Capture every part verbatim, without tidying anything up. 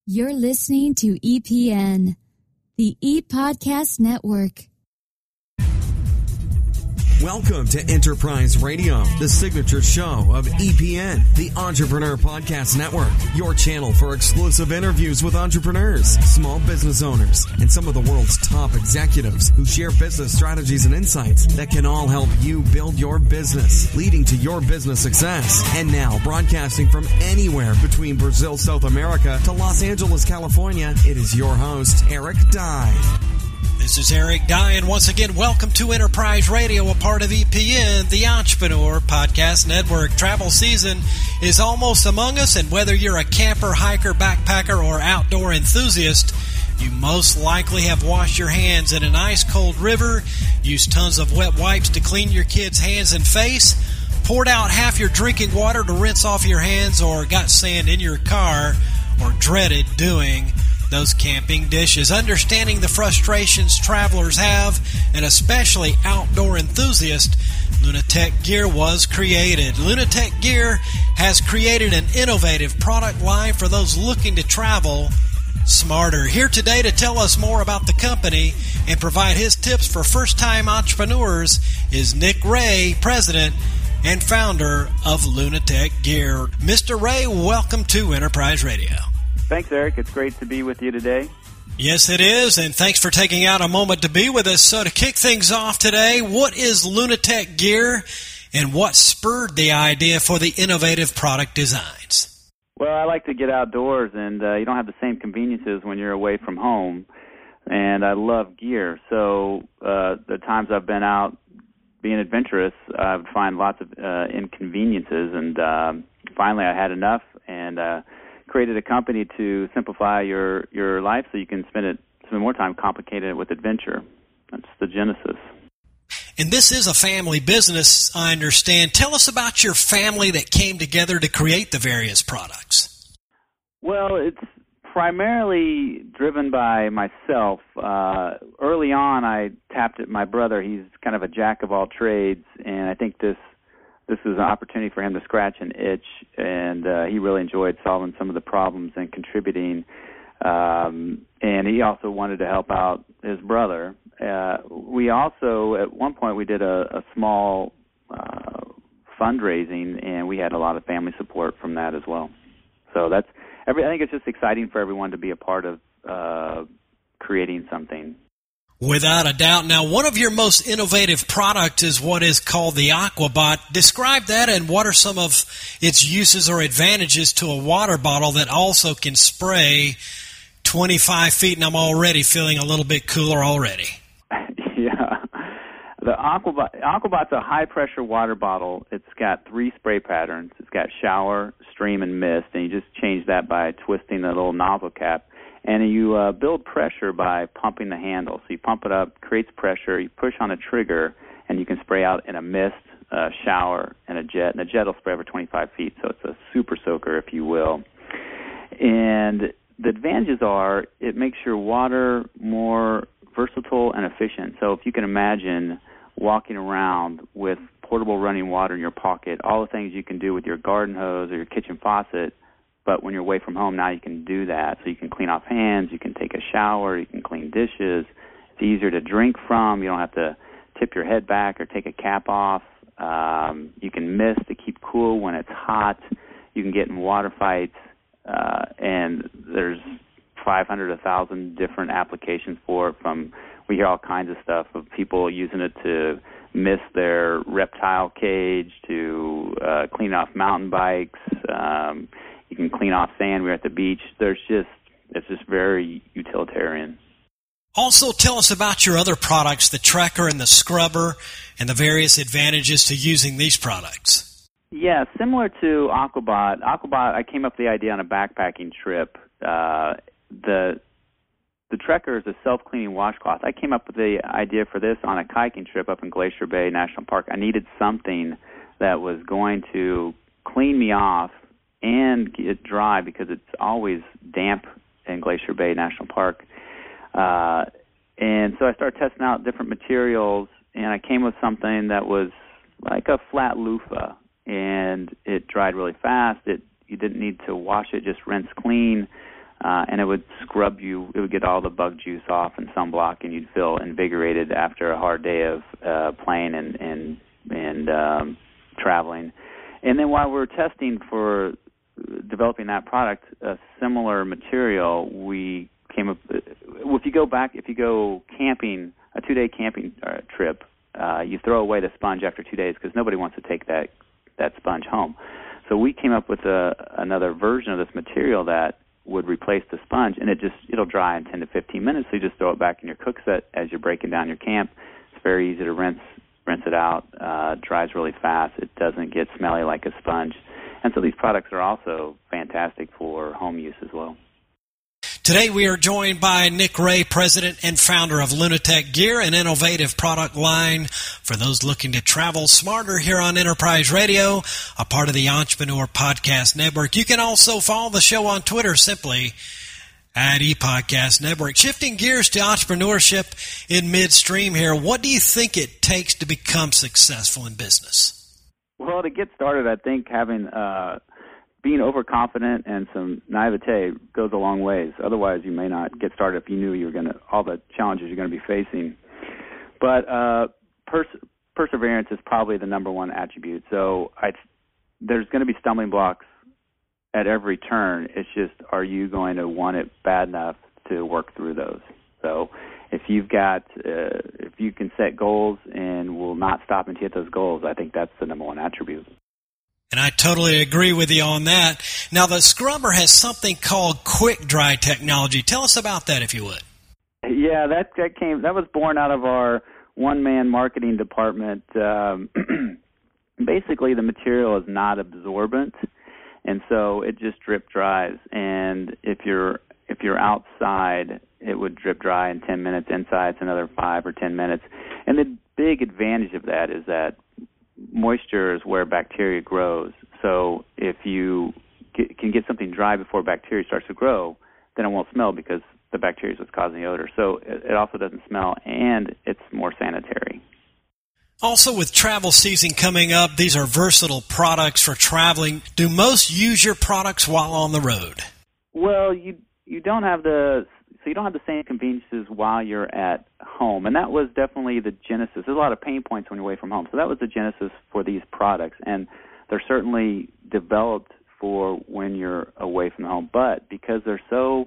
You're listening to E P N, the E-Podcast Network. Welcome to Enterprise Radio, the signature show of E P N, the Entrepreneur Podcast Network, your channel for exclusive interviews with entrepreneurs, small business owners, and some of the world's top executives who share business strategies and insights that can all help you build your business, leading to your business success. And now, broadcasting from anywhere between Brazil, South America to Los Angeles, California, it is your host, Eric Dye. This is Eric Dye, and once again, welcome to Enterprise Radio, a part of E P N, the Entrepreneur Podcast Network. Travel season is almost among us, and whether you're a camper, hiker, backpacker, or outdoor enthusiast, you most likely have washed your hands in an ice-cold river, used tons of wet wipes to clean your kids' hands and face, poured out half your drinking water to rinse off your hands, or got sand in your car, or dreaded doing those camping dishes. Understanding the frustrations travelers have, and especially outdoor enthusiasts, Lunatech Gear was created. Lunatech Gear has created an innovative product line for those looking to travel smarter. Here today to tell us more about the company and provide his tips for first-time entrepreneurs is Nick Ray, president and founder of Lunatech Gear. Mister Ray, welcome to Enterprise Radio. Thanks, Eric. It's great to be with you today. Yes, it is, and thanks for taking out a moment to be with us. So to kick things off today, what is Lunatech Gear, and what spurred the idea for the innovative product designs? Well, I like to get outdoors, and uh, you don't have the same conveniences when you're away from home, and I love gear. So uh, the times I've been out being adventurous, I would find lots of uh, inconveniences, and uh, finally I had enough, and uh, created a company to simplify your, your life so you can spend it spend more time complicating it with adventure. That's the genesis. And this is a family business, I understand. Tell us about your family that came together to create the various products. Well, it's primarily driven by myself. Uh, early on, I tapped at my brother. He's kind of a jack of all trades, and I think this This was an opportunity for him to scratch an itch, and uh, he really enjoyed solving some of the problems and contributing. Um, and he also wanted to help out his brother. Uh, we also, at one point, we did a, a small uh, fundraising, and we had a lot of family support from that as well. So that's every. I think it's just exciting for everyone to be a part of uh, creating something. Without a doubt. Now, one of your most innovative products is what is called the Aquabot. Describe that, and what are some of its uses or advantages to a water bottle that also can spray twenty-five feet, and I'm already feeling a little bit cooler already. Yeah. The Aquabot, Aquabot's a high-pressure water bottle. It's got three spray patterns. It's got shower, stream, and mist, and you just change that by twisting the little nozzle cap. And you uh, build pressure by pumping the handle. So you pump it up, creates pressure, you push on a trigger, and you can spray out in a mist, a shower, and a jet. And the jet will spray over twenty-five feet, so it's a super soaker, if you will. And the advantages are it makes your water more versatile and efficient. So if you can imagine walking around with portable running water in your pocket, all the things you can do with your garden hose or your kitchen faucet, but when you're away from home, now you can do that. So you can clean off hands, you can take a shower, you can clean dishes. It's easier to drink from. You don't have to tip your head back or take a cap off. Um, you can mist to keep cool when it's hot. You can get in water fights, uh, and there's five hundred, one thousand different applications for it. From we hear all kinds of stuff of people using it to mist their reptile cage, to uh, clean off mountain bikes. Um, You can clean off sand. We were at the beach. There's just, it's just very utilitarian. Also, tell us about your other products, the Trekker and the Scrubber, and the various advantages to using these products. Yeah, similar to Aquabot. Aquabot, I came up with the idea on a backpacking trip. Uh, the the Trekker is a self-cleaning washcloth. I came up with the idea for this on a kayaking trip up in Glacier Bay National Park. I needed something that was going to clean me off and get dry because it's always damp in Glacier Bay National Park. Uh, and so I started testing out different materials, and I came with something that was like a flat loofah, and it dried really fast. It you didn't need to wash it, just rinse clean. uh, and it would scrub you. It would get all the bug juice off and sunblock, and you'd feel invigorated after a hard day of uh, playing and and and um, traveling. And then while we were testing for developing that product, a similar material, we came up. If you go back, if you go camping, a two-day camping uh, trip, uh, you throw away the sponge after two days because nobody wants to take that that sponge home. So we came up with a, another version of this material that would replace the sponge, and it just it'll dry in ten to fifteen minutes. So you just throw it back in your cook set as you're breaking down your camp. It's very easy to rinse rinse it out. Uh, dries really fast. It doesn't get smelly like a sponge. And so these products are also fantastic for home use as well. Today we are joined by Nick Ray, president and founder of Lunatech Gear, an innovative product line for those looking to travel smarter here on Enterprise Radio, a part of the Entrepreneur Podcast Network. You can also follow the show on Twitter simply at ePodcast Network. Shifting gears to entrepreneurship in midstream here, what do you think it takes to become successful in business? Well, to get started, I think having uh, being overconfident and some naivete goes a long ways. Otherwise, you may not get started if you knew you were going to all the challenges you're going to be facing. But uh, pers- perseverance is probably the number one attribute. So I, there's going to be stumbling blocks at every turn. It's just, are you going to want it bad enough to work through those? So if you've got, uh, if you can set goals and will not stop until you hit those goals, I think that's the number one attribute. And I totally agree with you on that. Now, the scrubber has something called quick dry technology. Tell us about that, if you would. Yeah, that that came that was born out of our one-man marketing department. Um, basically, the material is not absorbent, and so it just drip dries. And if you're if you're outside, it would drip dry in ten minutes. Inside, it's another five or ten minutes. And the big advantage of that is that moisture is where bacteria grows. So if you get, can get something dry before bacteria starts to grow, then it won't smell because the bacteria is what's causing the odor. So it, it also doesn't smell, and it's more sanitary. Also, with travel season coming up, these are versatile products for traveling. Do most use your products while on the road? Well, you you don't have the so you don't have the same conveniences while you're at home, and that was definitely the genesis. There's a lot of pain points when you're away from home, so that was the genesis for these products, and they're certainly developed for when you're away from home. But because they're so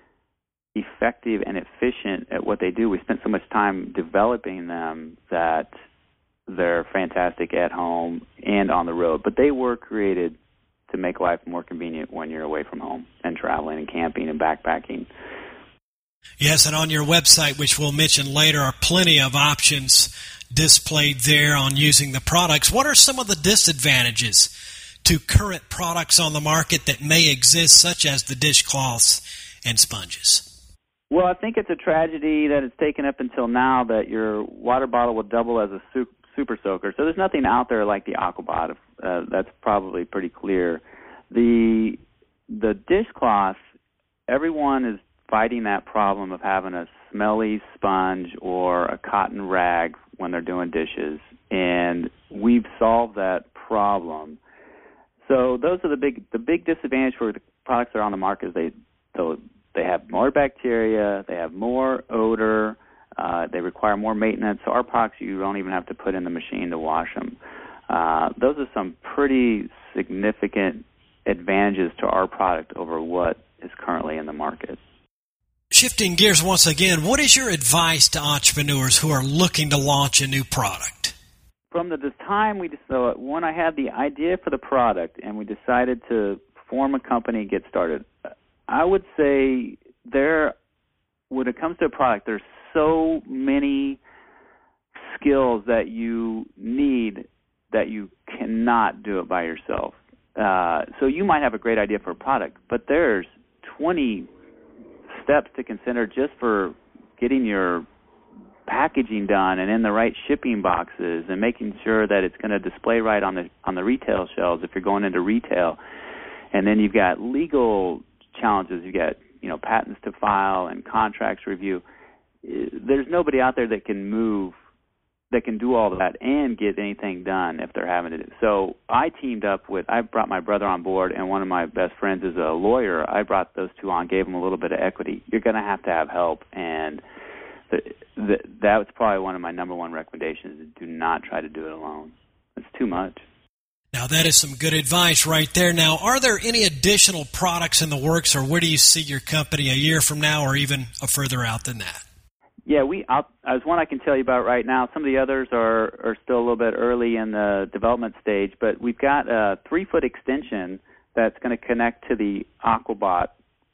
effective and efficient at what they do, we spent so much time developing them that they're fantastic at home and on the road. But they were created to make life more convenient when you're away from home and traveling and camping and backpacking. Yes, and on your website, which we'll mention later, are plenty of options displayed there on using the products. What are some of the disadvantages to current products on the market that may exist, such as the dishcloths and sponges? Well, I think it's a tragedy that it's taken up until now that your water bottle will double as a super soaker. So there's nothing out there like the Aquabot. Uh, that's probably pretty clear. The the dishcloth, everyone is fighting that problem of having a smelly sponge or a cotton rag when they're doing dishes, and we've solved that problem. So those are the big the big disadvantage for the products that are on the market is they so they have more bacteria, they have more odor, uh, they require more maintenance. So our products, you don't even have to put in the machine to wash them. Uh, those are some pretty significant advantages to our product over what is currently in the market. Shifting gears once again, what is your advice to entrepreneurs who are looking to launch a new product? From the time we so when I had the idea for the product and we decided to form a company and get started, I would say there, when it comes to a product, there's so many skills that you need that you cannot do it by yourself. Uh, so you might have a great idea for a product, but there's twenty steps to consider just for getting your packaging done and in the right shipping boxes and making sure that it's going to display right on the on the retail shelves if you're going into retail. And then you've got legal challenges. You've got, you know, patents to file and contracts review. There's nobody out there that can move that can do all of that and get anything done if they're having to do. So I teamed up with, I brought my brother on board, and one of my best friends is a lawyer. I brought those two on, gave them a little bit of equity. You're going to have to have help, and the, the, that was probably one of my number one recommendations, is do not try to do it alone. It's too much. Now, that is some good advice right there. Now, are there any additional products in the works, or where do you see your company a year from now or even further out than that? Yeah, we. I'll, as one I can tell you about right now. Some of the others are, are still a little bit early in the development stage, but we've got a three-foot extension that's going to connect to the Aquabot.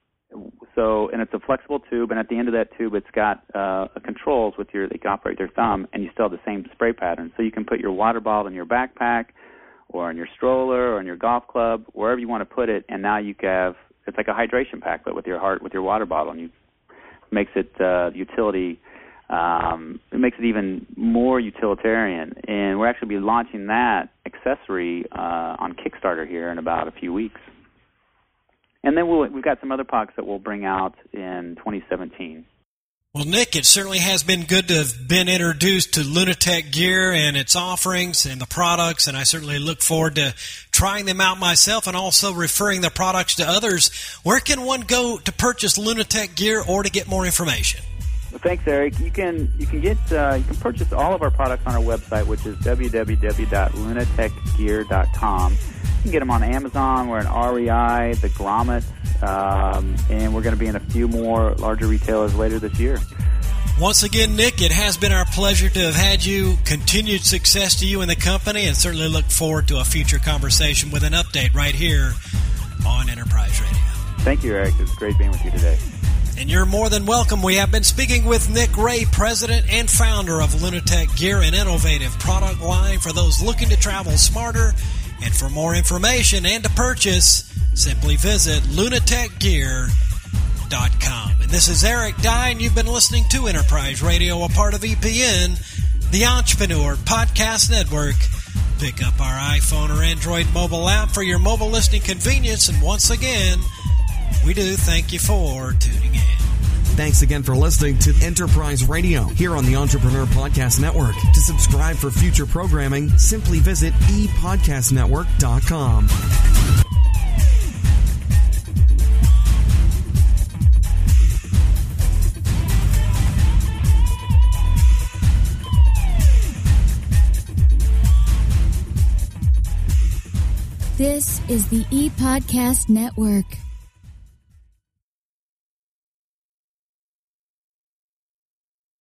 So, and it's a flexible tube, and at the end of that tube, it's got uh, controls with your. They can operate your thumb, and you still have the same spray pattern. So you can put your water bottle in your backpack, or in your stroller, or in your golf club, wherever you want to put it, and now you have. It's like a hydration pack, but with your heart, with your water bottle, and you. Makes it uh, utility. Um, it makes it even more utilitarian, and we're actually be launching that accessory uh, on Kickstarter here in about a few weeks. And then we'll, we've got some other products that we'll bring out in twenty seventeen. Well, Nick, it certainly has been good to have been introduced to Lunatech Gear and its offerings and the products, and I certainly look forward to trying them out myself and also referring the products to others. Where can one go to purchase Lunatech Gear or to get more information? Well, thanks, Eric. You can you can get uh, you can purchase all of our products on our website, which is w w w dot lunatech gear dot com. You can get them on Amazon. We're in R E I, the Grommet, um, and we're going to be in a few more larger retailers later this year. Once again, Nick, it has been our pleasure to have had you. Continued success to you and the company, and certainly look forward to a future conversation with an update right here on Enterprise Radio. Thank you, Eric. It's great being with you today. And you're more than welcome. We have been speaking with Nick Ray, president and founder of Lunatech Gear, an innovative product line for those looking to travel smarter. And for more information and to purchase, simply visit lunatech gear dot com. And this is Eric Dye, and you've been listening to Enterprise Radio, a part of E P N, the Entrepreneur Podcast Network. Pick up our iPhone or Android mobile app for your mobile listening convenience. And once again, we do thank you for tuning in. Thanks again for listening to Enterprise Radio here on the Entrepreneur Podcast Network. To subscribe for future programming, simply visit e podcast network dot com. This is the E-Podcast Network.